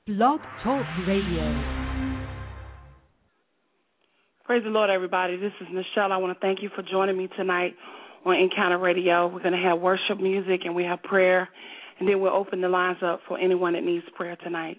Blog Talk Radio. Praise the Lord, everybody. This is Nichelle. I want to thank you for joining me tonight on Encounter Radio. We're going to have worship music and we have prayer, and then we'll open the lines up for anyone that needs prayer tonight.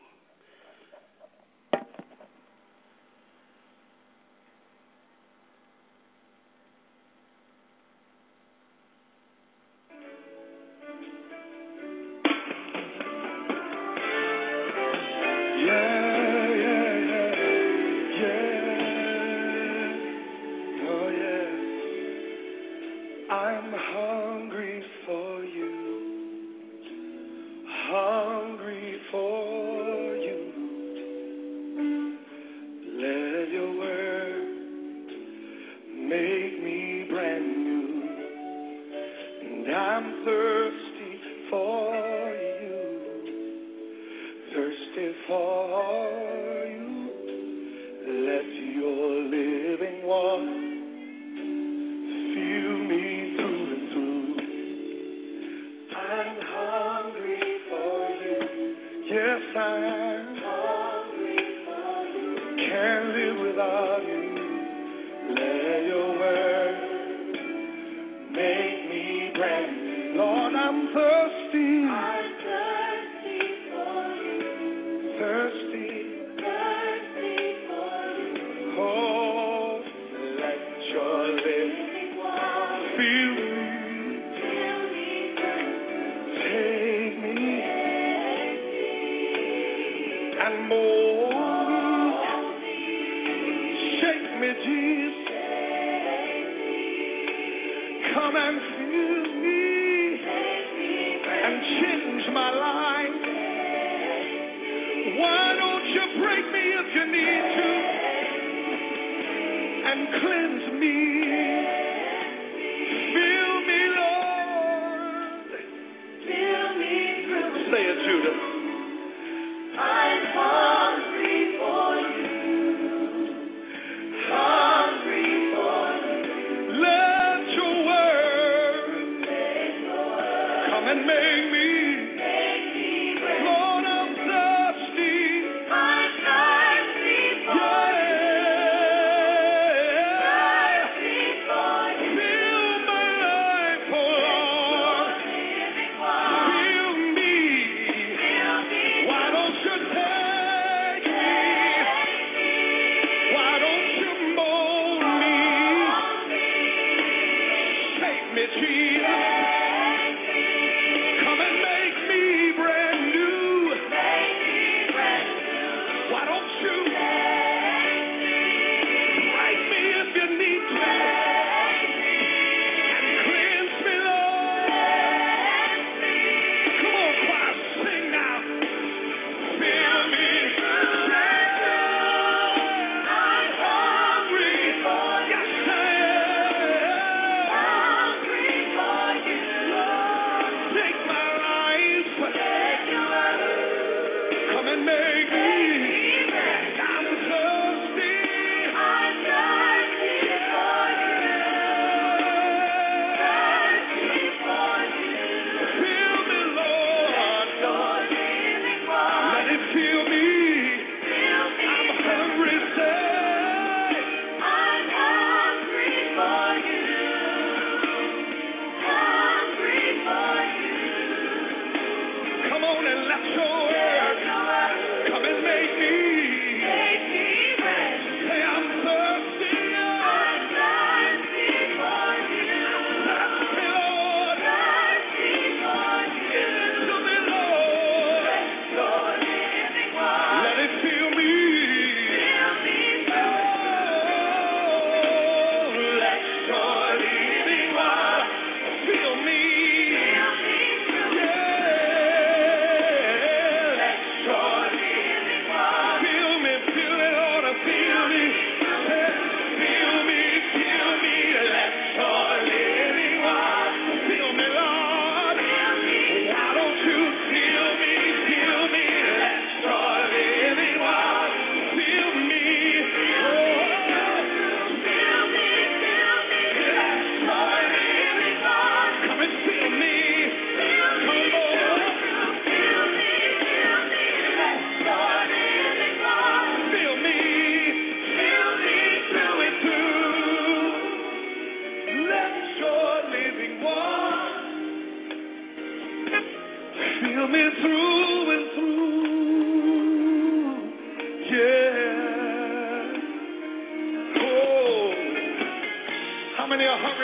Come on and let your word come and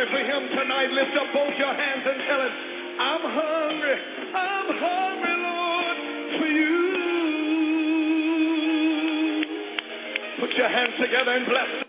hungry for him tonight, lift up both your hands and tell him, I'm hungry, Lord, for you. Put your hands together and bless him.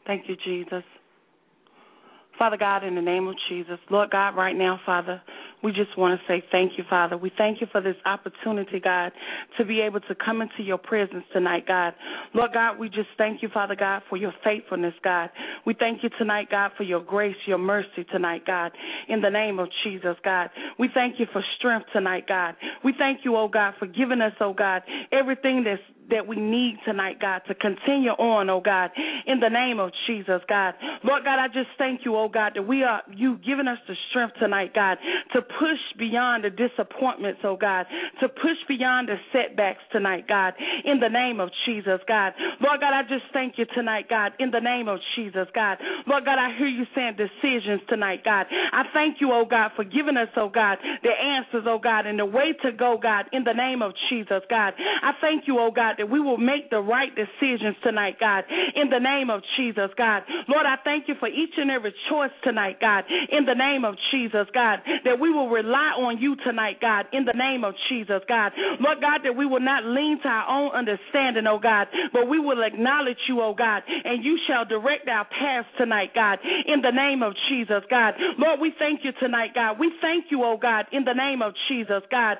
Thank you, Jesus. Father God, in the name of Jesus, Lord God, right now, Father, we just want to say thank you, Father. We thank you for this opportunity, God, to be able to come into your presence tonight, God. Lord God, we just thank you, Father God, for your faithfulness, God. We thank you tonight, God, for your grace, your mercy tonight, God, in the name of Jesus, God. We thank you for strength tonight, God. We thank you, oh God, for giving us, oh God, everything that we need tonight, God, to continue on, oh God, in the name of Jesus, God. Lord God, I just thank you, oh God, that you giving us the strength tonight, God, to push beyond the disappointments, oh God, to push beyond the setbacks tonight, God, in the name of Jesus, God. Lord God, I just thank you tonight, God, in the name of Jesus, God. Lord God, I hear you saying decisions tonight, God. I thank you, oh God, for giving us, oh God, the answers, oh God, and the way to go, God, in the name of Jesus, God. I thank you, oh God, that we will make the right decisions tonight, God, in the name of Jesus, God. Lord, I thank you for each and every choice tonight, God, in the name of Jesus, God, that we will rely on you tonight, God, in the name of Jesus, God. Lord God, that we will not lean to our own understanding, oh God, but we will acknowledge you, oh God, and you shall direct our paths tonight, God, in the name of Jesus, God. Lord, we thank you tonight, God. We thank you, oh God, in the name of Jesus, God.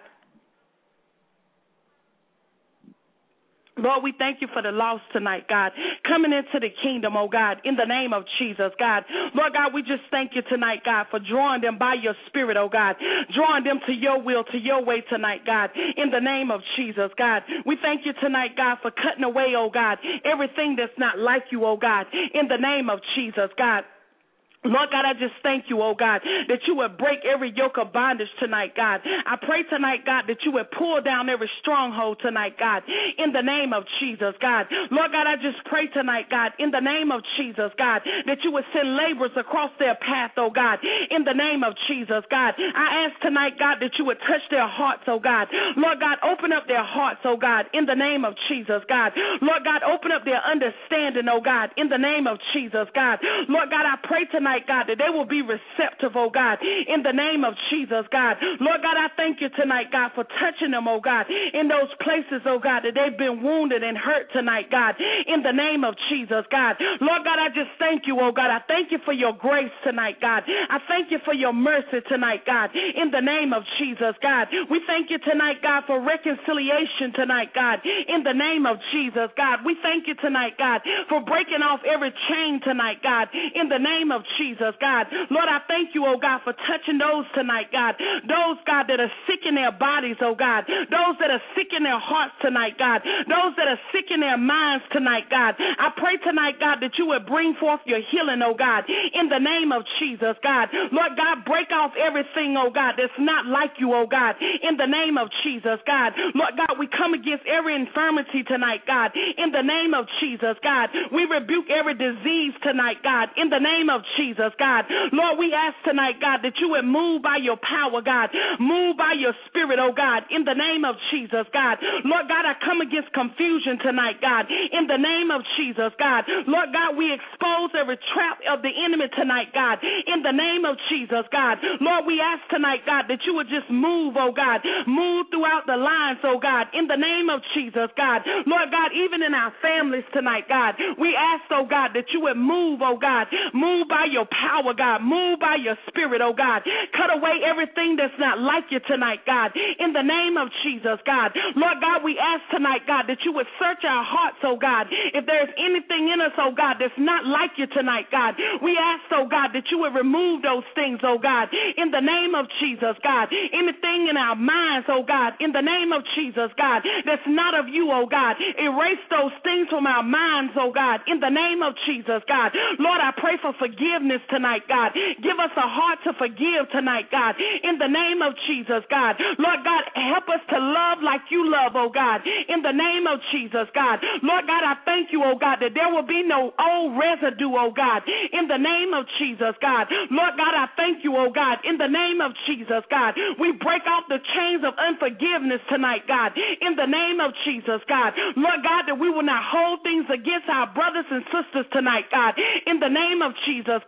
Lord, we thank you for the lost tonight, God, coming into the kingdom, oh God, in the name of Jesus, God. Lord God, we just thank you tonight, God, for drawing them by your spirit, oh God, drawing them to your will, to your way tonight, God, in the name of Jesus, God. We thank you tonight, God, for cutting away, oh God, everything that's not like you, oh God, in the name of Jesus, God. Lord God, I just thank you, oh God, that you would break every yoke of bondage tonight, God. I pray tonight, God, that you would pull down every stronghold tonight, God, in the name of Jesus, God. Lord God, I just pray tonight, God, in the name of Jesus, God, that you would send laborers across their path, oh God, in the name of Jesus, God. I ask tonight, God, that you would touch their hearts, oh God. Lord God, open up their hearts, oh God, in the name of Jesus, God. Lord God, open up their understanding, oh God, in the name of Jesus, God. Lord God, I pray tonight, God, that they will be receptive, oh God, in the name of Jesus, God. Lord God, I thank you tonight, God, for touching them, oh God, in those places, oh God, that they've been wounded and hurt tonight, God, in the name of Jesus, God. Lord God, I just thank you, oh God. I thank you for your grace tonight, God. I thank you for your mercy tonight, God, in the name of Jesus, God. We thank you tonight, God, for reconciliation tonight, God, in the name of Jesus, God. We thank you tonight, God, for breaking off every chain tonight, God, in the name of Jesus, God. Lord, I thank you, oh God, for touching those tonight, God. Those, God, that are sick in their bodies, oh God. Those that are sick in their hearts tonight, God. Those that are sick in their minds tonight, God. I pray tonight, God, that you would bring forth your healing, oh God, in the name of Jesus, God. Lord God, break off everything, oh God, that's not like you, oh God, in the name of Jesus, God. Lord God, we come against every infirmity tonight, God, in the name of Jesus, God. We rebuke every disease tonight, God, in the name of Jesus, God. Lord, we ask tonight, God, that you would move by your power, God. Move by your spirit, oh God, in the name of Jesus, God. Lord God, I come against confusion tonight, God, in the name of Jesus, God. Lord God, we expose every trap of the enemy tonight, God, in the name of Jesus, God. Lord, we ask tonight, God, that you would just move, oh God. Move throughout the lines, oh God, in the name of Jesus, God. Lord God, even in our families tonight, God, we ask, oh God, that you would move, oh God. Move by your power, God. Move by your spirit, oh God. Cut away everything that's not like you tonight, God. In the name of Jesus, God. Lord God, we ask tonight, God, that you would search our hearts, oh God. If there's anything in us, oh God, that's not like you tonight, God, we ask, oh God, that you would remove those things, oh God. In the name of Jesus, God. Anything in our minds, oh God, in the name of Jesus, God, that's not of you, oh God. Erase those things from our minds, oh God. In the name of Jesus, God. Lord, I pray for forgiveness tonight, God. Give us a heart to forgive tonight, God. In the name of Jesus, God. Lord God, help us to love like you love, oh God. In the name of Jesus, God. Lord God, I thank you, oh God, that there will be no old residue, oh God. In the name of Jesus, God. Lord God, I thank you, oh God. In the name of Jesus, God. We break off the chains of unforgiveness tonight, God. In the name of Jesus, God. Lord God, that we will not hold things against our brothers and sisters tonight, God. In the name of Jesus, God.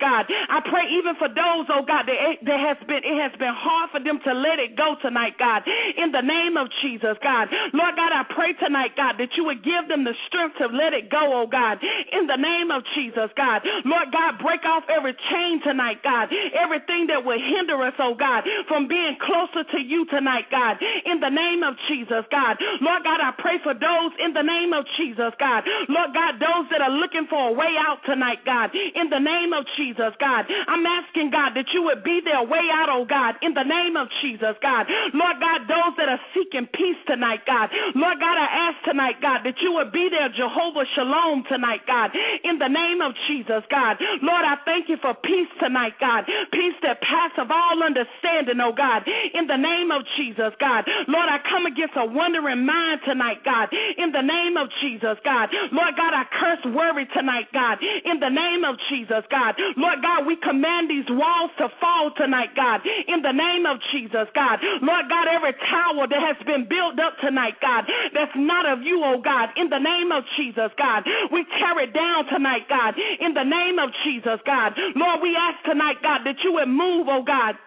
God. I pray even for those, oh God, that it has been hard for them to let it go tonight, God, in the name of Jesus, God. Lord God, I pray tonight, God, that you would give them the strength to let it go, oh God, in the name of Jesus, God. Lord God, break off every chain tonight, God, everything that will hinder us, oh God, from being closer to you tonight, God, in the name of Jesus, God. Lord God, I pray for those in the name of Jesus, God. Lord God, those that are looking for a way out tonight, God, in the name of Jesus, God. I'm asking, God, that you would be their way out, oh God, in the name of Jesus, God. Lord God, those that are seeking peace tonight, God. Lord God, I ask tonight, God, that you would be their Jehovah Shalom tonight, God, in the name of Jesus, God. Lord, I thank you for peace tonight, God. Peace that passeth all understanding, oh God, in the name of Jesus, God. Lord, I come against a wandering mind tonight, God, in the name of Jesus, God. Lord God, I curse worry tonight, God, in the name of Jesus, God. Lord God, we command these walls to fall tonight, God, in the name of Jesus, God. Lord God, every tower that has been built up tonight, God, that's not of you, oh God, in the name of Jesus, God. We tear it down tonight, God, in the name of Jesus, God. Lord, we ask tonight, God, that you would move, oh God.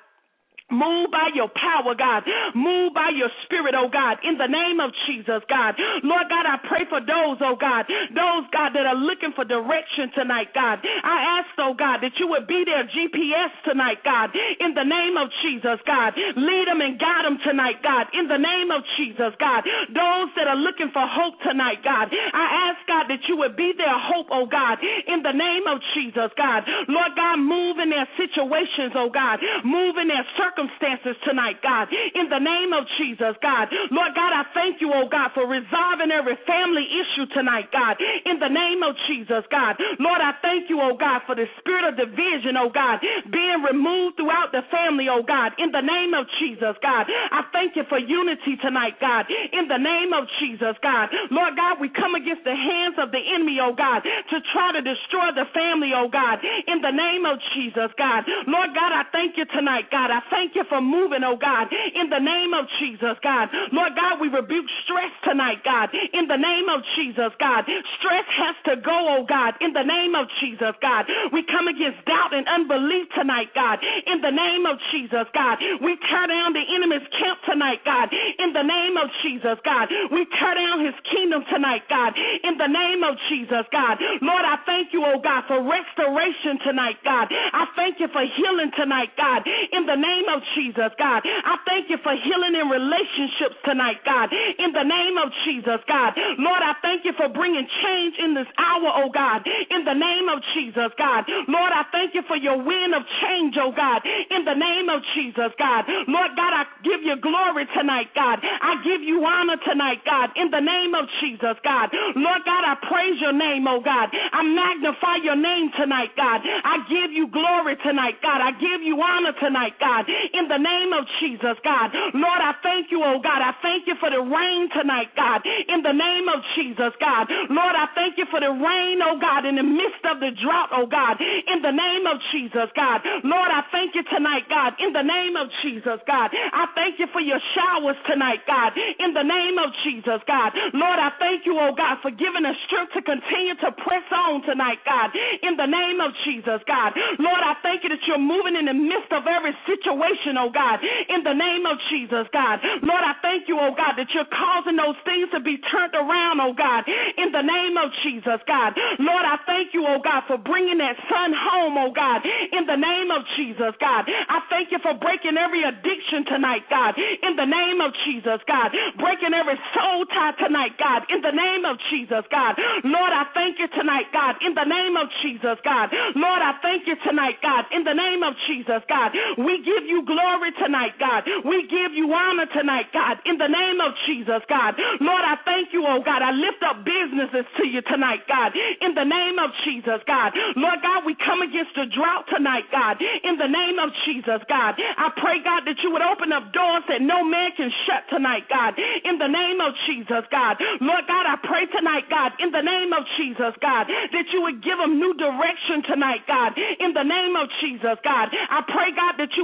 Move by your power, God. Move by your spirit, oh God, in the name of Jesus, God. Lord God, I pray for those, oh God, God, that are looking for direction tonight, God. I ask, oh God, that you would be their GPS tonight, God, in the name of Jesus, God. Lead them and guide them tonight, God, in the name of Jesus, God. Those that are looking for hope tonight, God, I ask, God, that you would be their hope, oh God, in the name of Jesus, God. Lord God, move in their situations, oh God. Move in their circumstances tonight, God, in the name of Jesus, God. Lord God, I thank you, oh God, for resolving every family issue tonight, God, in the name of Jesus, God. Lord, I thank you, oh God, for the spirit of division, oh God, being removed throughout the family, oh God, in the name of Jesus, God. I thank you for unity tonight, God, in the name of Jesus, God. Lord God, we come against the hands of the enemy, oh God, to try to destroy the family, oh God, in the name of Jesus, God. Lord God, I thank you tonight, God. I thank you for moving, oh God, in the name of Jesus, God. Lord God, we rebuke stress tonight, God, in the name of Jesus, God. Stress has to go, oh God, in the name of Jesus, God. We come against doubt and unbelief tonight, God, in the name of Jesus, God. We tear down the enemy's camp tonight, God, in the name of Jesus, God. We tear down his kingdom tonight, God, in the name of Jesus, God. Lord, I thank you, oh God, for restoration tonight, God. I thank you for healing tonight, God, in the name of Jesus, God. I thank you for healing in relationships tonight, God, in the name of Jesus, God. Lord, I thank you for bringing change in this hour, oh God, in the name of Jesus, God. Lord, I thank you for your wind of change, oh God, in the name of Jesus, God. Lord God, I give you glory tonight, God. I give you honor tonight, God, in the name of Jesus, God. Lord God, I praise your name, oh God. I magnify your name tonight, God. I give you glory tonight, God. I give you honor tonight, God, in the name of Jesus, God. Lord, I thank you, oh God. I thank you for the rain tonight, God, in the name of Jesus, God. Lord, I thank you for the rain, oh God, in the midst of the drought, oh God, in the name of Jesus, God. Lord, I thank you tonight, God, in the name of Jesus, God. I thank you for your showers tonight, God, in the name of Jesus, God. Lord, I thank you, oh God, for giving us strength to continue to press on tonight, God, in the name of Jesus, God. Lord, I thank you that you're moving in the midst of every situation, oh God, in the name of Jesus, God. Lord, I thank you, oh God, that you're causing those things to be turned around, oh God, in the name of Jesus, God. Lord, I thank you, oh God, for bringing that son home, oh God, in the name of Jesus, God. I thank you for breaking every addiction tonight, God, in the name of Jesus, God. Breaking every soul tie tonight, God, in the name of Jesus, God. Lord, I thank you tonight, God, in the name of Jesus, God. Lord, I thank you tonight, God, in the name of Jesus, God. We give you glory tonight, God. We give you honor tonight, God, in the name of Jesus, God. Lord, I thank you, oh God. I lift up businesses to you tonight, God, in the name of Jesus, God. Lord God, we come against the drought tonight, God, in the name of Jesus, God. I pray, God, that you would open up doors that no man can shut tonight, God, in the name of Jesus, God. Lord God, I pray tonight, God, in the name of Jesus, God, that you would give them new direction tonight, God, in the name of Jesus, God. I pray, God, that you would send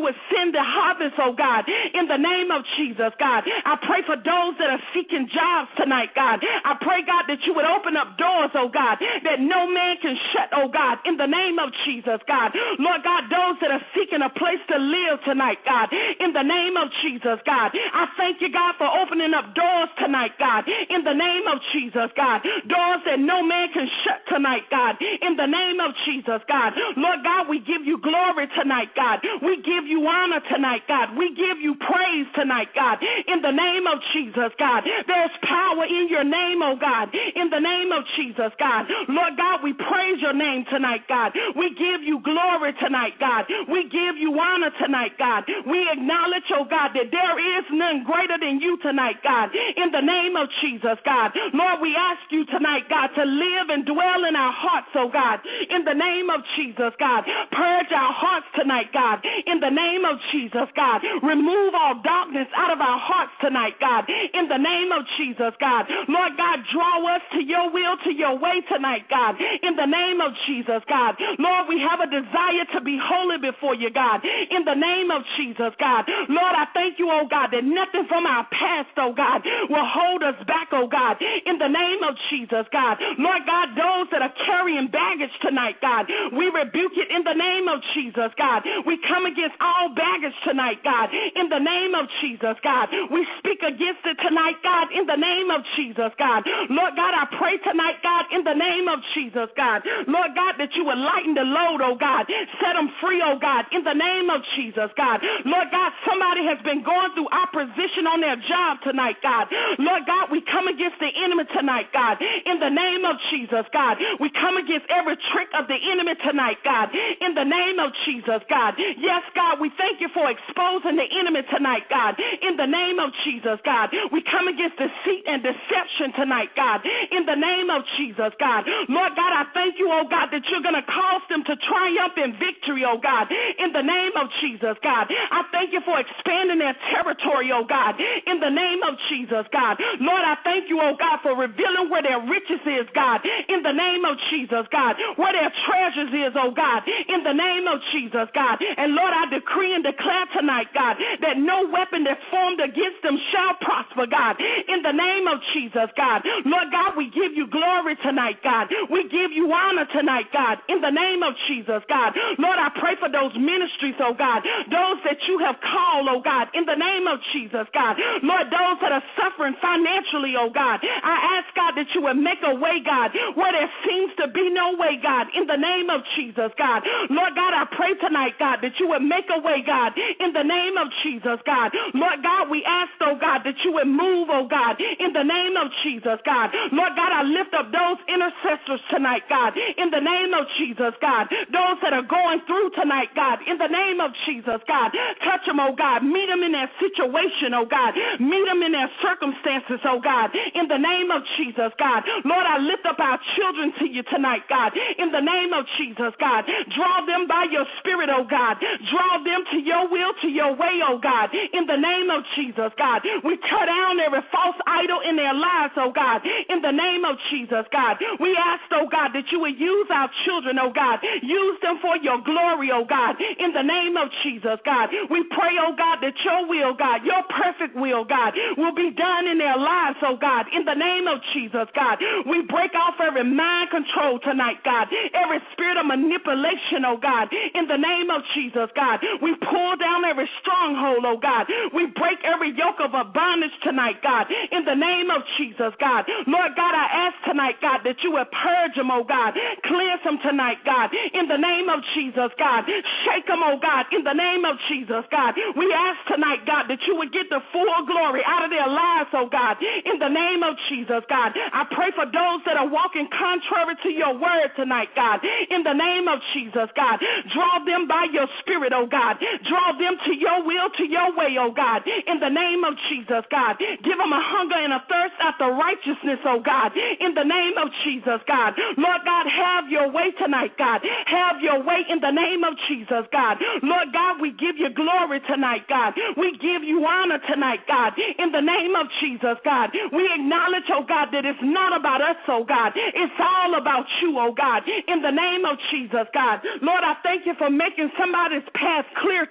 in the harvest, oh God, in the name of Jesus, God. I pray for those that are seeking jobs tonight, God. I pray, God, that you would open up doors, oh God, that no man can shut, oh God, in the name of Jesus, God. Lord God, those that are seeking a place to live tonight, God, in the name of Jesus, God. I thank you, God, for opening up doors tonight, God, in the name of Jesus, God. Doors that no man can shut tonight, God, in the name of Jesus, God. Lord God, we give you glory tonight, God. We give you honor tonight, God. We give you praise tonight, God, in the name of Jesus, God. There's power in your name, oh God, in the name of Jesus, God. Lord God, we praise your name tonight, God. We give you glory tonight, God. We give you honor tonight, God. We acknowledge, oh God, that there is none greater than you tonight, God, in the name of Jesus, God. Lord, we ask you tonight, God, to live and dwell in our hearts, oh God, in the name of Jesus, God. Purge our hearts tonight, God, in the name of Jesus, God. Remove all darkness out of our hearts tonight, God, in the name of Jesus, God. Lord God, draw us to your will, to your way tonight, God, in the name of Jesus, God. Lord, we have a desire to be holy before you, God, in the name of Jesus, God. Lord, I thank you, oh God, that nothing from our past, oh God, will hold us back, oh God, in the name of Jesus, God. Lord God, those that are carrying baggage tonight, God, we rebuke it in the name of Jesus, God. We come against all baggage tonight, God, in the name of Jesus, God. We speak against it tonight, God, in the name of Jesus, God. Lord God, I pray tonight, God, in the name of Jesus, God. Lord God, that you would lighten the load, oh God. Set them free, oh God, in the name of Jesus, God. Lord God, somebody has been going through opposition on their job tonight, God. Lord God, we come against the enemy tonight, God, in the name of Jesus, God. We come against every trick of the enemy tonight, God, in the name of Jesus, God. Yes, God, we thank you for exposing the enemy tonight, God, in the name of Jesus, God. We come against deceit and deception tonight, God, in the name of Jesus, God. Lord God, I thank you, oh God, that you're going to cause them to triumph in victory, oh God, in the name of Jesus, God. I thank you for expanding their territory, oh God, in the name of Jesus, God. Lord, I thank you, oh God, for revealing where their riches is, God, in the name of Jesus, God, where their treasures is, oh God, in the name of Jesus, God. And Lord, I decree and declare tonight, God, that no weapon that's formed against them shall prosper, God, in the name of Jesus, God. Lord God, we give you glory tonight, God. We give you honor tonight, God, in the name of Jesus, God. Lord, I pray for those ministries, oh God, those that you have called, oh God, in the name of Jesus, God. Lord, those that are suffering financially, oh God, I ask, God, that you would make a way, God, where there seems to be no way, God, in the name of Jesus, God. Lord God, I pray tonight, God, that you would make a way, God, in the name of Jesus, God. Lord God, we ask, oh God, that you would move, oh God, in the name of Jesus, God. Lord God, I lift up those intercessors tonight, God, in the name of Jesus, God. Those that are going through tonight, God, in the name of Jesus, God. Touch them, oh God. Meet them in their situation, oh God. Meet them in their circumstances, oh God, in the name of Jesus, God. Lord, I lift up our children to you tonight, God, in the name of Jesus, God. Draw them by your spirit, oh God. Draw them to your will, to your way, oh God, in the name of Jesus, God. We tear down every false idol in their lives, oh God, in the name of Jesus, God. We ask, oh God, that you would use our children, oh God. Use them for your glory, oh God, in the name of Jesus, God. We pray, oh God, that your will, God, your perfect will, God, will be done in their lives, oh God, in the name of Jesus, God. We break off every mind control tonight, God, every spirit of manipulation, oh God, in the name of Jesus, God. We pull down every stronghold, oh God. We break every yoke of a bondage tonight, God, in the name of Jesus, God. Lord God, I ask tonight, God, that you would purge them, oh God. Cleanse them tonight, God, in the name of Jesus, God. Shake them, oh God, in the name of Jesus, God. We ask tonight, God, that you would get the full glory out of their lives, oh God, in the name of Jesus, God. I pray for those that are walking contrary to your word tonight, God, in the name of Jesus, God. Draw them by your spirit, oh God. Draw them to your will, to your way, oh God, in the name of Jesus, God. Give them a hunger and a thirst after righteousness, oh God, in the name of Jesus, God. Lord God, have your way tonight, God. Have your way in the name of Jesus, God. Lord God, we give you glory tonight, God. We give you honor tonight, God, in the name of Jesus, God. We acknowledge, oh God, that it's not about us, oh God. It's all about you, oh God, in the name of Jesus, God. Lord, I thank you for making somebody's path clear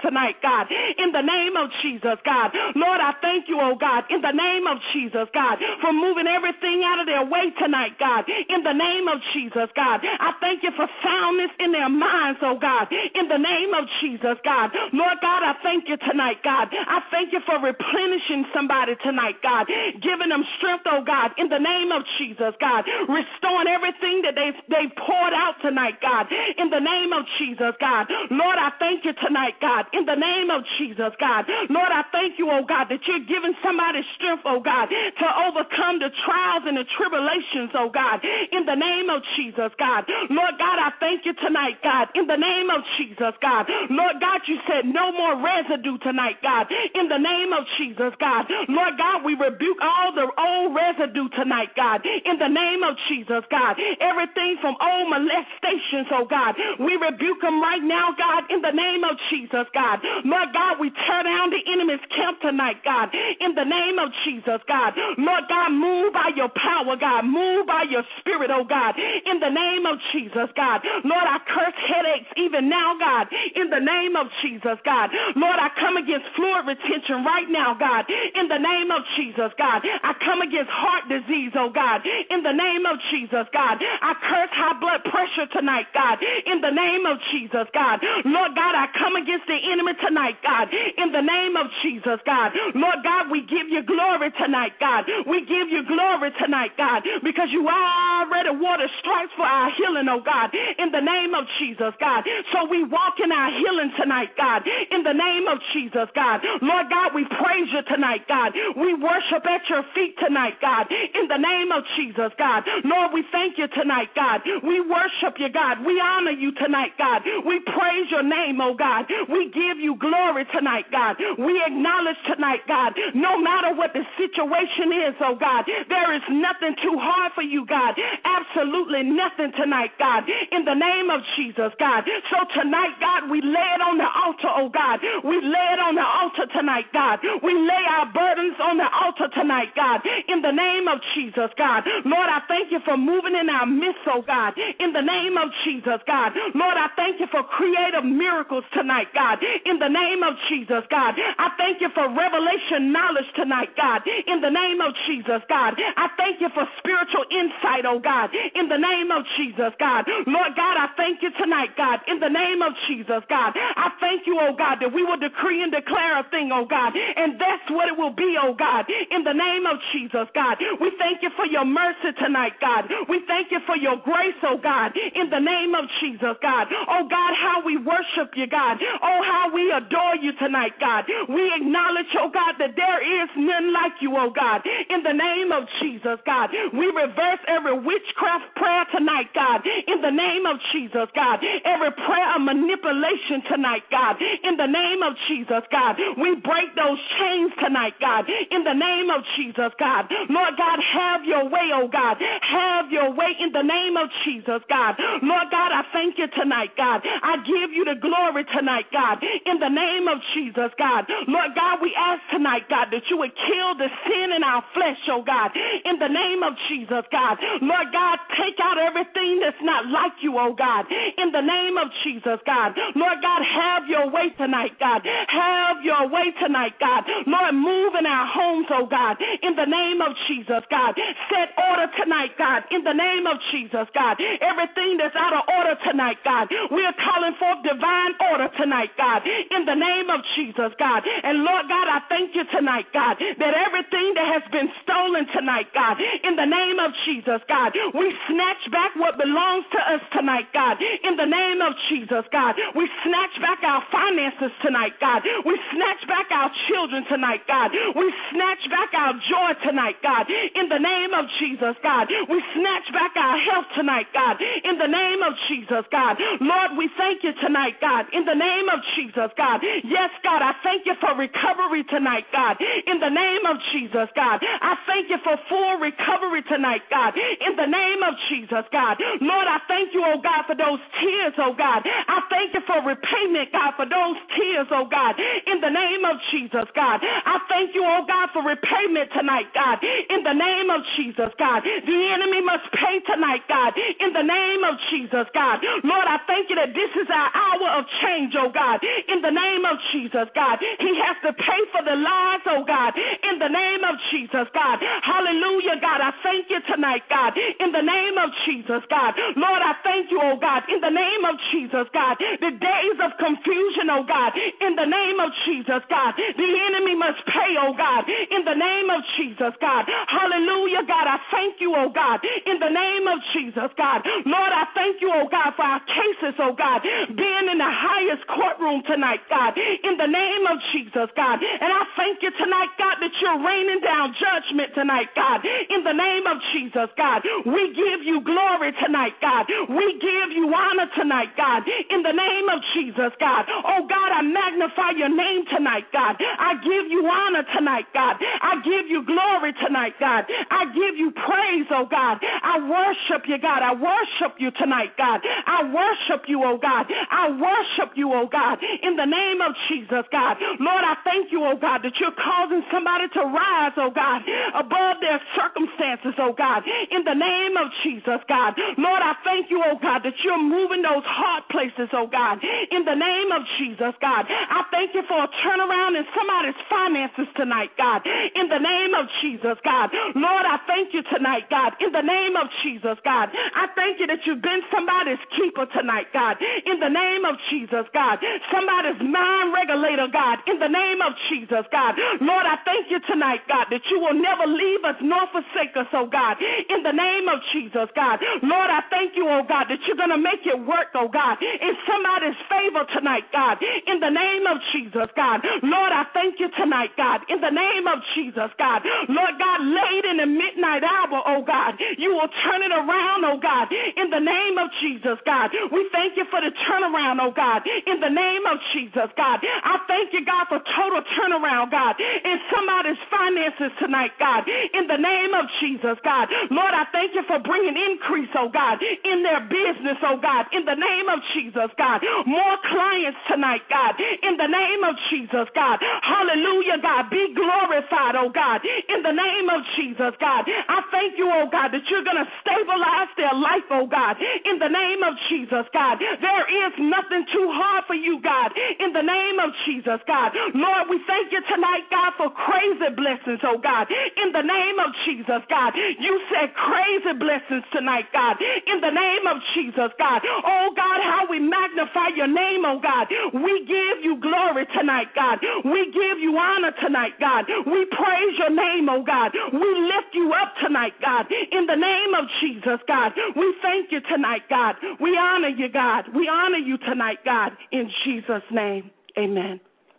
tonight, God, in the name of Jesus, God. Lord, I thank you, oh God, in the name of Jesus, God, for moving everything out of their way tonight, God, in the name of Jesus, God. I thank you for soundness in their minds, oh God, in the name of Jesus, God. Lord God, I thank you tonight, God. I thank you for replenishing somebody tonight, God, giving them strength, oh God, in the name of Jesus, God, restoring everything that they poured out tonight, God, in the name of Jesus, God. Lord, I thank you tonight, God, in the name of Jesus, God. Lord, I thank you, oh God, that you're giving somebody strength, oh God, to overcome the trials and the tribulations, oh God, in the name of Jesus, God. Lord God, I thank you tonight, God, in the name of Jesus, God. Lord God, you said no more residue tonight, God, in the name of Jesus, God. Lord God, we rebuke all the old residue tonight, God, in the name of Jesus, God. Everything from old molestations, oh God, we rebuke them right now, God, in the name of Jesus, God. Lord God, we tear down the enemy's camp tonight, God, in the name of Jesus, God. Lord God, move by your power, God. Move by your spirit, oh God, in the name of Jesus, God. Lord, I curse headaches even now, God, in the name of Jesus, God. Lord, I come against fluid retention right now, God, in the name of Jesus, God. I come against heart disease, oh God, in the name of Jesus, God. I curse high blood pressure tonight, God, in the name of Jesus, God. Lord God, I come against the enemy tonight, God, in the name of Jesus, God. Lord God, we give you glory tonight, God. We give you glory tonight, God, because you already wore the stripes for our healing, oh God, in the name of Jesus, God. So we walk in our healing tonight, God, in the name of Jesus, God. Lord God, we praise you tonight, God. We worship at your feet tonight, God, in the name of Jesus, God. Lord, we thank you tonight, God. We worship you, God. We honor you tonight, God. We praise your name, oh God. We give you glory tonight, God. We acknowledge tonight, God, no matter what the situation is, oh God, there is nothing too hard for you, God. Absolutely nothing tonight, God, in the name of Jesus, God. So tonight, God, we lay it on the altar, oh God. We lay it on the altar tonight, God. We lay our burdens on the altar tonight, God, in the name of Jesus, God. Lord, I thank you for moving in our midst, oh God, in the name of Jesus, God. Lord, I thank you for creative miracles tonight, God, in the name of Jesus, God. I thank you for revelation knowledge tonight, God, in the name of Jesus, God. I thank you for spiritual insight, oh God, in the name of Jesus, God. Lord God, I thank you tonight, God, in the name of Jesus, God. I thank you, oh God, that we will decree and declare a thing, oh God, and that's what it will be, oh God, in the name of Jesus, God. We thank you for your mercy tonight, God. We thank you for your grace, oh God, in the name of Jesus, God. Oh God, how we worship you, God. Oh, how we adore you tonight, God. We acknowledge, oh God, that there is none like you, oh God, in the name of Jesus, God. We reverse every witchcraft prayer tonight, God, in the name of Jesus, God. Every prayer of manipulation tonight, God, in the name of Jesus, God. We break those chains tonight, God, in the name of Jesus, God. Lord God, have your way, oh God. Have your way in the name of Jesus, God. Lord God, I thank you tonight, God. I give you the glory tonight, God, in the name of Jesus, God. Lord God, we ask tonight, God, that you would kill the sin in our flesh, oh God, in the name of Jesus, God. Lord God, take out everything that's not like you, oh God, in the name of Jesus, God. Lord God, have your way tonight, God. Have your way tonight, God. Lord, move in our homes, oh God, in the name of Jesus, God. Set order tonight, God, in the name of Jesus, God. Everything that's out of order tonight, God, we are calling forth divine order tonight, God, in the name of Jesus, God. And Lord God, I thank you tonight, God, that everything that has been stolen tonight, God, in the name of Jesus, God, we snatch back what belongs to us tonight, God, in the name of Jesus, God. We snatch back our finances tonight, God. We snatch back our children tonight, God. We snatch back our joy tonight, God, in the name of Jesus, God. We snatch back our health tonight, God, in the name of Jesus, God. Lord, we thank you tonight, God, in the name of Jesus, God. Yes, God, I thank you for recovery tonight, God, in the name of Jesus, God. I thank you for full recovery tonight, God, in the name of Jesus, God. Lord, I thank you, oh God, for those tears, oh God. I thank you for repayment, God, for those tears, oh God, in the name of Jesus, God. I thank you, oh God, for repayment tonight, God, in the name of Jesus, God. The enemy must pay tonight, God, in the name of Jesus, God. Lord, I thank you that this is our hour of change, oh God, in the name of Jesus, God. He has to pay for the lies, oh God, in the name of Jesus, God. Hallelujah, God. I thank you tonight, God, in the name of Jesus, God. Lord, I thank you, oh God, in the name of Jesus, God. The days of confusion, oh God, in the name of Jesus, God. The enemy must pay, oh God, in the name of Jesus, God. Hallelujah, God. I thank you, oh God, in the name of Jesus, God. Lord, I thank you, oh God, for our cases, oh God, being in the highest courtroom tonight, God, in the name of Jesus, God. And I thank you tonight, God, that you're raining down judgment tonight, God, in the name of Jesus, God. We give you glory tonight, God. We give you honor tonight, God, in the name of Jesus, God. Oh, God, I magnify your name tonight, God. I give you honor tonight, God. I give you glory tonight, God. I give you praise, oh God. I worship you, God. I worship you tonight, God. I worship you, oh God. I worship you, oh God, in the name of Jesus, God. Lord, I thank you, oh God, that you're causing somebody to rise, oh God, above their circumstances, oh God, in the name of Jesus, God. Lord, I thank you, oh God, that you're moving those hard places, oh God, in the name of Jesus, God. I thank you for a turnaround in somebody's finances tonight, God, in the name of Jesus, God. Lord, I thank you tonight, God, in the name of Jesus, God. I thank you that you've been somebody's keeper tonight, God, in the name of Jesus, God. Somebody's mind regulator, God, in the name of Jesus, God. Lord, I thank you tonight, God, that you will never leave us nor forsake us, oh God, in the name of Jesus, God. Lord, I thank you, oh God, that you're going to make it work, oh God, in somebody's favor tonight, God, in the name of Jesus, God. Lord, I thank you tonight, God, in the name of Jesus, God. Lord God, late in the midnight hour, oh God, you will turn it around, oh God, in the name of Jesus, God. We thank you for the turnaround, oh God, in the name of Jesus, God. I thank you, God, for total turnaround, God, in somebody's finances tonight, God, in the name of Jesus, God. Lord, I thank you for bringing increase, oh God, in their business, oh God, in the name of Jesus, God. More clients tonight, God, in the name of Jesus, God. Hallelujah, God. Be glorified, oh God, in the name of Jesus, God. I thank you, oh God, that you're going to stabilize their life, oh God, in the name of Jesus, God. There is nothing too hard for you, God, in the name of Jesus, God. Lord, we thank you tonight, God, for crazy blessings, oh God, in the name of Jesus, God. You said crazy blessings tonight, God, in the name of Jesus, God. Oh God, how we magnify your name, oh God. We give you glory tonight, God. We give you honor tonight, God. We praise your name, oh God. We lift you up tonight, God, in the name of Jesus, God. We thank you tonight, God. We honor you, God. We honor you tonight, God, in Jesus' name. Amen.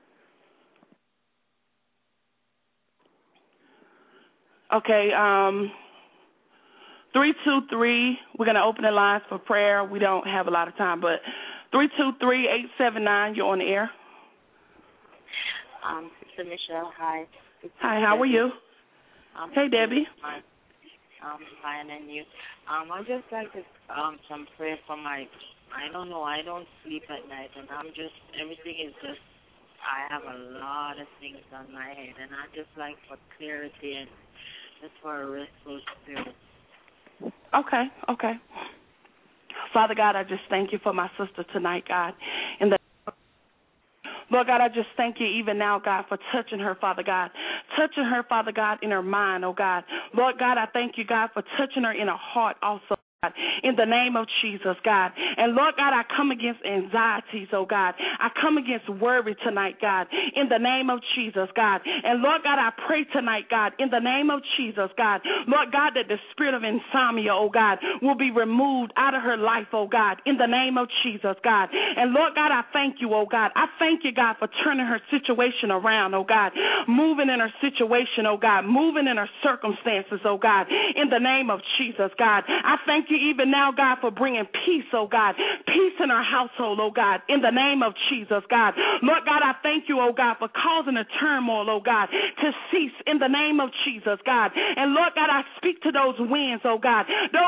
Okay, 323, we're going to open the lines for prayer. We don't have a lot of time, but 323-879, you're on the air. Sister Michelle, hi. Hi, how are you? Hey, Debbie. I'm fine, and you? I'd just like to some prayer for my, I don't know, I don't sleep at night, and everything is just, I have a lot of things on my head, and I just like for clarity and just for a restful spirit. Okay. Father God, I just thank you for my sister tonight, God. Lord God, I just thank you even now, God, for touching her, Father God. Touching her, Father God, in her mind, oh God. Lord God, I thank you, God, for touching her in her heart also. In the name of Jesus, God. And Lord God, I come against anxieties, oh God. I come against worry tonight, God, in the name of Jesus, God. And Lord God, I pray tonight, God, in the name of Jesus, God. Lord God, that the spirit of insomnia, oh God, will be removed out of her life, oh God, in the name of Jesus, God. And Lord God, I thank you, oh God. I thank you, God, for turning her situation around, oh God. Moving in her situation, oh God. Moving in her circumstances, oh God, in the name of Jesus, God. I thank you even now, God, for bringing peace, oh God. Peace in her household, oh God, in the name of Jesus, God. Lord God, I thank you, oh God, for causing the turmoil, oh God, to cease in the name of Jesus, God. And Lord God, I speak to those winds, oh God,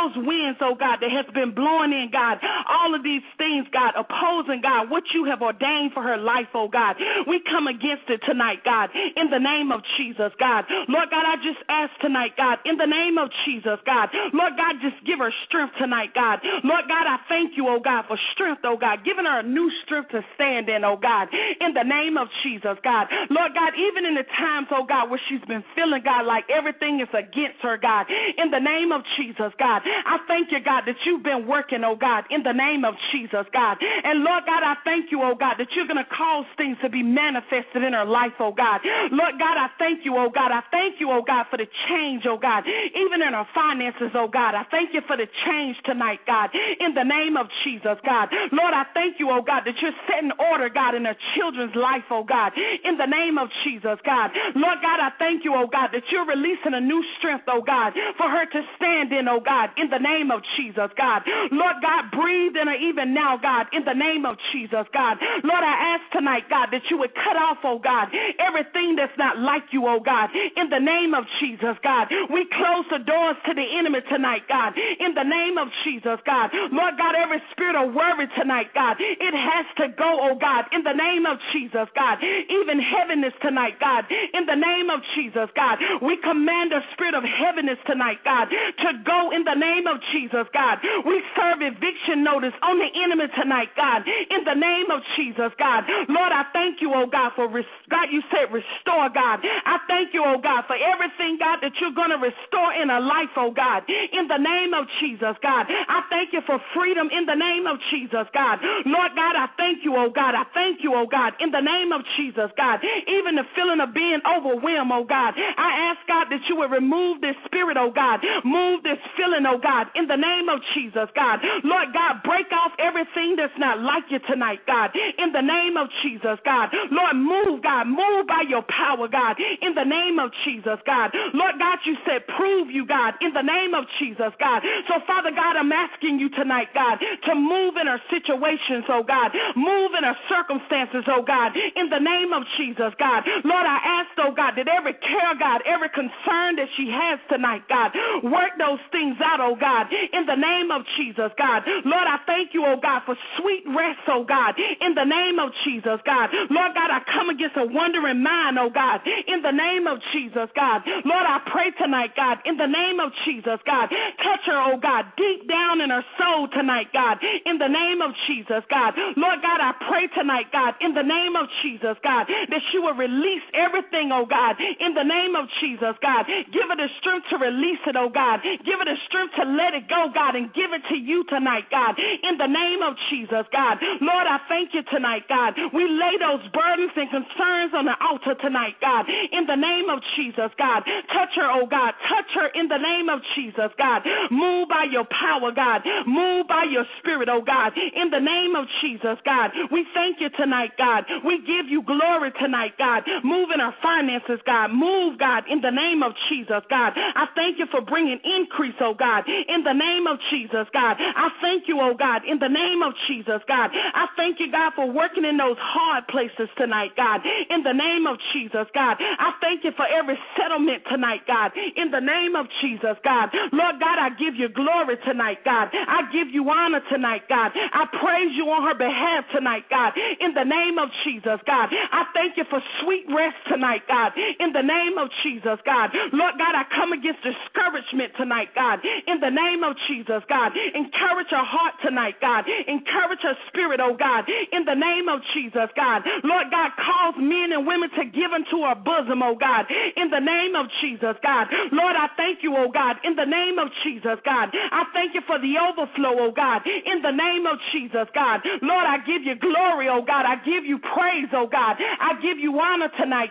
that has been blowing in, God, all of these things, God, opposing, God, what you have ordained for her life, oh God. We come against it tonight, God, in the name of Jesus, God. Lord God, I just ask tonight, God, in the name of Jesus, God. Lord God, just give her strength tonight, God. Lord God, I thank you, oh God, for strength, oh God, giving her a new strength to stand in, oh God, in the name of Jesus, God. Lord God, even in the times, oh God, where she's been feeling, God, like everything is against her, God, in the name of Jesus, God. I thank you, God, that you've been working, oh God, in the name of Jesus, God. And Lord God, I thank you, oh God, that you're going to cause things to be manifested in her life, oh God. Lord God, I thank you, oh God. I thank you, oh God, for the change, oh God, even in her finances, oh God. I thank you for the change tonight, God, in the name of Jesus, God. Lord, I thank you, oh God, that you're setting order, God, in her children's life, oh God, in the name of Jesus, God. Lord God, I thank you, oh God, that you're releasing a new strength, oh God, for her to stand in, oh God, in the name of Jesus, God. Lord God, breathe in her even now, God, in the name of Jesus, God. Lord, I ask tonight, God, that you would cut off, oh God, everything that's not like you, oh God, in the name of Jesus, God. We close the doors to the enemy tonight, God, in the name of Jesus, God. Lord God, every spirit of worry tonight, God, it has to go, oh God, in the name of Jesus, God. Even heaviness tonight, God, in the name of Jesus, God. We command the spirit of heaviness tonight, God, to go in the name of Jesus, God. We serve eviction notice on the enemy tonight, God, in the name of Jesus, God. Lord, I thank you, oh God, for God, you said restore, God. I thank you, oh God, for everything, God, that you're going to restore in a life, oh God, in the name of Jesus, God. I thank you for freedom in the name of Jesus, God. Lord God, I thank you, oh God. I thank you, oh God, in the name of Jesus, God. Even the feeling of being overwhelmed, oh God. I ask, God, that you would remove this spirit, oh God. Move this feeling, oh God, in the name of Jesus, God. Lord God, break off everything that's not like you tonight, God, in the name of Jesus, God. Lord, move, God. Move by your power, God, in the name of Jesus, God. Lord God, you said prove you, God, in the name of Jesus, God. So, Father God, I'm asking you tonight, God, to move in our situations, oh God. Move in our circumstances, oh God, in the name of Jesus, God. Lord, I ask, oh God, that every care, God, every concern that she has tonight, God, work those things out, oh God, in the name of Jesus, God. Lord, I thank you, oh God, for sweet rest, oh God, in the name of Jesus, God. Lord God, I come against a wandering mind, oh God, in the name of Jesus, God. Lord, I pray tonight, God, in the name of Jesus, God. Touch her, oh God, deep down in her soul tonight, God, in the name of Jesus, God. Lord God, I pray tonight, God, in the name of Jesus, God, that she will release everything, oh God, in the name of Jesus, God. Give her the strength to release it, oh God. Give her the strength to let it go, God, and give it to you tonight, God, in the name of Jesus, God. Lord, I thank you tonight, God. We lay those burdens and concerns on the altar tonight, God, in the name of Jesus, God. Touch her, oh God. Touch her in the name of Jesus, God. Move by your power, God. Move by your spirit, oh God, in the name of Jesus, God. We thank you tonight, God. We give you glory tonight, God. Move in our finances, God. Move, God, in the name of Jesus, God. I thank you for bringing increase, oh God, in the name of Jesus, God. I thank you, oh God, in the name of Jesus, God. I thank you, God, for working in those hard places tonight, God, in the name of Jesus, God. I thank you for every settlement tonight, God, in the name of Jesus, God. Lord God, I give you glory tonight, God. I give you honor tonight, God. I praise you on her behalf tonight, God, in the name of Jesus, God. I thank you for sweet rest tonight, God, in the name of Jesus, God. Lord God, I come against discouragement tonight, God, in the name of Jesus, God. Encourage her heart tonight, God. Encourage her spirit, oh God, in the name of Jesus, God. Lord God, cause men and women to give into her bosom, oh God, in the name of Jesus, God. Lord, I thank you, oh God, in the name of Jesus, God. I thank you for the overflow, oh God, in the name of Jesus, God. Lord, I give you glory, oh God. I give you praise, oh God. I give you honor tonight, God,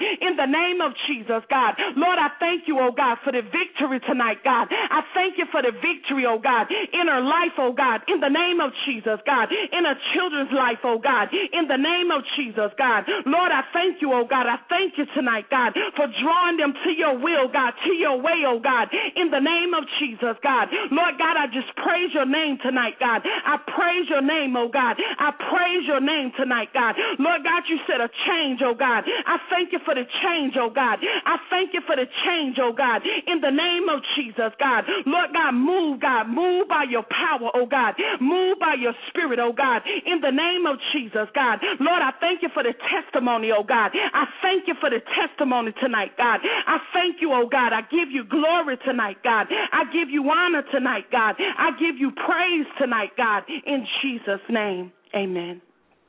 in the name of Jesus, God. Lord, I thank you, oh God, for the victory tonight, God. I thank you for the victory, oh God, in her life, oh God, in the name of Jesus, God, in her children's life, oh God, in the name of Jesus, God. Lord, I thank you, oh God. I thank you tonight, God, for drawing them to your will, God, to your way, oh God, in the name of Jesus, God. Lord God, I just praise your name tonight, God. I praise your name, oh God. I praise your name tonight, God. Lord God, you said a change, oh God. I thank you for the change, oh God. I thank you for the change, oh God, in the name of Jesus, God. Lord God, move by your power, oh God. Move by your spirit, oh God, in the name of Jesus, God. Lord, I thank you for the testimony, oh God. I thank you for the testimony tonight, God. I thank you, oh God. I give you glory tonight, God. I give you honor tonight, God. I give you praise tonight, God, in Jesus' name. Amen.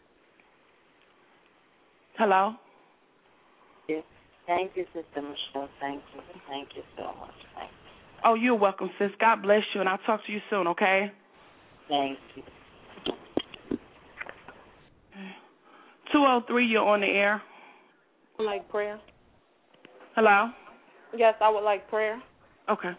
Hello? Yes. Thank you, Sister Michelle. Thank you. Thank you so much. Thank you. Oh, you're welcome, sis. God bless you, and I'll talk to you soon, okay? Thank you. 203, you're on the air. I would like prayer. Hello? Yes, I would like prayer. Okay.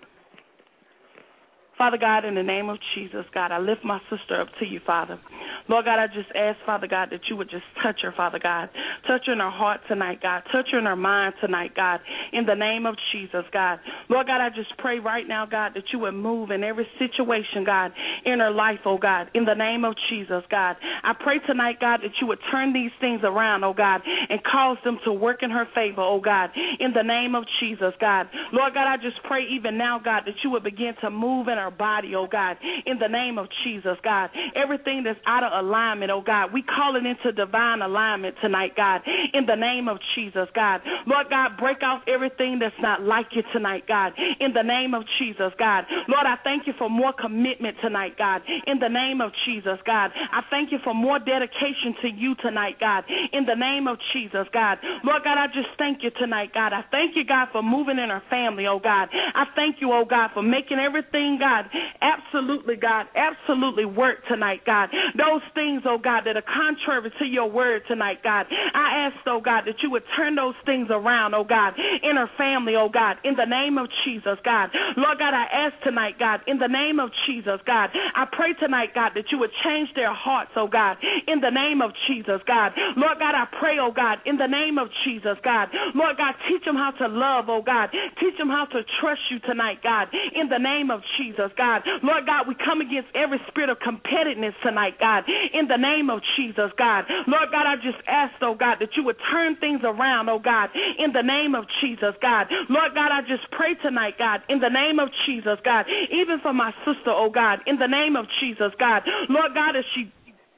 Father God, in the name of Jesus, God, I lift my sister up to you, Father. Lord God, I just ask, Father God, that you would just touch her, Father God. Touch her in her heart tonight, God. Touch her in her mind tonight, God, in the name of Jesus, God. Lord God, I just pray right now, God, that you would move in every situation, God, in her life, oh God, in the name of Jesus, God. I pray tonight, God, that you would turn these things around, oh God, and cause them to work in her favor, oh God, in the name of Jesus, God. Lord God, I just pray even now, God, that you would begin to move in her body, oh God, in the name of Jesus, God. Everything that's out of alignment, oh God, we call it into divine alignment tonight, God, in the name of Jesus, God. Lord God, break off everything that's not like you tonight, God, in the name of Jesus, God. Lord, I thank you for more commitment tonight, God, in the name of Jesus, God. I thank you for more dedication to you tonight, God, in the name of Jesus, God. Lord God, I just thank you tonight, God. I thank you, God, for moving in her family, oh God. I thank you, oh God, for making everything, God, absolutely, God, absolutely work tonight, God. Those things, oh God, that are contrary to your word tonight, God. I ask, oh God, that you would turn those things around, oh God, in her family, oh God, in the name of Jesus, God. Lord God, I ask tonight, God, in the name of Jesus, God. I pray tonight, God, that you would change their hearts, oh God, in the name of Jesus, God. Lord God, I pray, oh God, in the name of Jesus, God. Lord God, teach them how to love, oh God. Teach them how to trust you tonight, God, in the name of Jesus, God. Lord God, we come against every spirit of competitiveness tonight, God, in the name of Jesus, God. Lord God, I just ask, oh God, that you would turn things around, oh God, in the name of Jesus, God. Lord God, I just pray tonight, God, in the name of Jesus, God, even for my sister, oh God, in the name of Jesus, God. Lord God, as she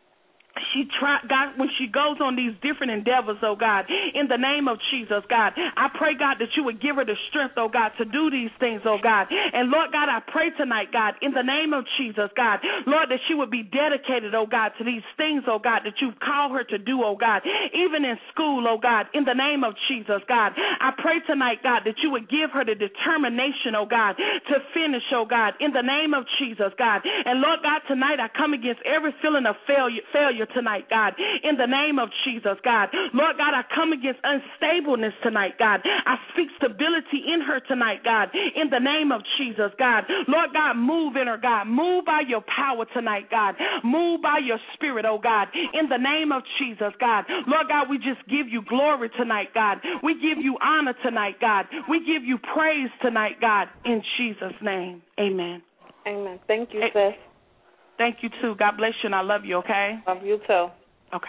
God, when she goes on these different endeavors, oh God, in the name of Jesus, God, I pray, God, that you would give her the strength, oh God, to do these things, oh God. And Lord God, I pray tonight, God, in the name of Jesus, God, Lord, that she would be dedicated, oh God, to these things, oh God, that you've called her to do, oh God, even in school, oh God, in the name of Jesus, God. I pray tonight, God, that you would give her the determination, oh God, to finish, oh God, in the name of Jesus, God. And Lord God, tonight I come against every feeling of failure tonight, God, in the name of Jesus, God. Lord God, I come against unstableness tonight, God. I speak stability in her tonight, God, in the name of Jesus, God. Lord God, move in her, God. Move by your power tonight, God. Move by your spirit, oh God, in the name of Jesus, God. Lord God, we just give you glory tonight, God. We give you honor tonight, God. We give you praise tonight, God, in Jesus' name. Amen. Amen. Thank you, sis. Thank you, too. God bless you, and I love you, okay? Love you, too. Okay.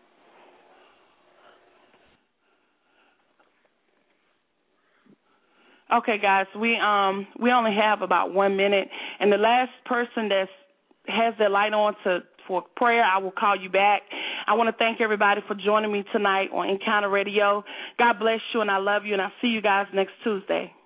Okay, guys, we only have about 1 minute, and the last person that has their light on for prayer, I will call you back. I want to thank everybody for joining me tonight on Encounter Radio. God bless you, and I love you, and I'll see you guys next Tuesday.